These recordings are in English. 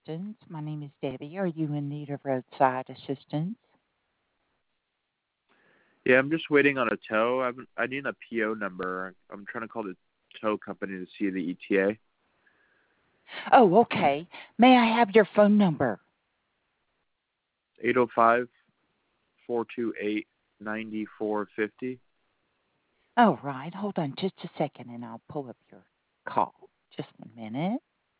Assistance. My name is Debbie. Are you in need of roadside assistance? Yeah, I'm just waiting on a tow. I need a PO number. I'm trying to call the tow company to see the ETA. Oh, okay. May I have your phone number? 805-428-9450. All right. Hold on just a second and I'll pull up your call. Just 1 minute.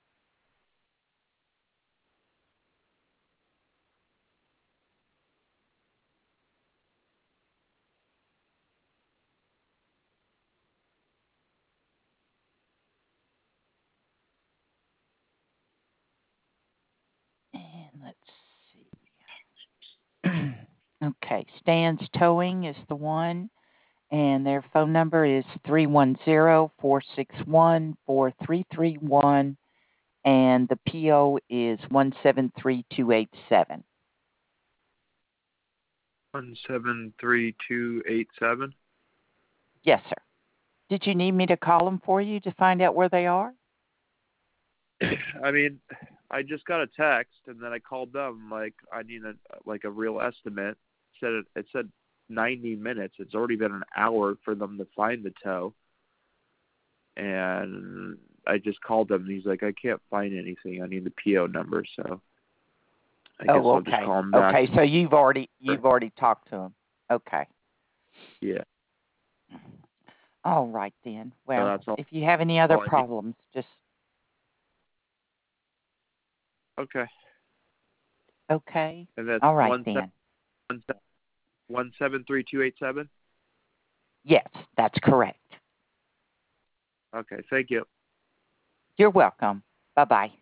And let's see. Okay. Stan's Towing is the one. And their phone number is 310-461-4331. And the PO is 173287. 173287. Yes, sir. Did you need me to call them for you to find out where they are? I mean, I just got a text and then I called them like I need a real estimate. It said 90 minutes. It's already been an hour for them to find the tow. And I just called him, and he's like, I can't find anything. I need the PO number, so I guess I'll just call him back. Okay, so you've already talked to him. Okay. Yeah. All right then. Well, So if you have any other problems, just okay. Okay. And that's all right then. 173287. Yes, that's correct. Okay, thank you. You're welcome. Bye-bye.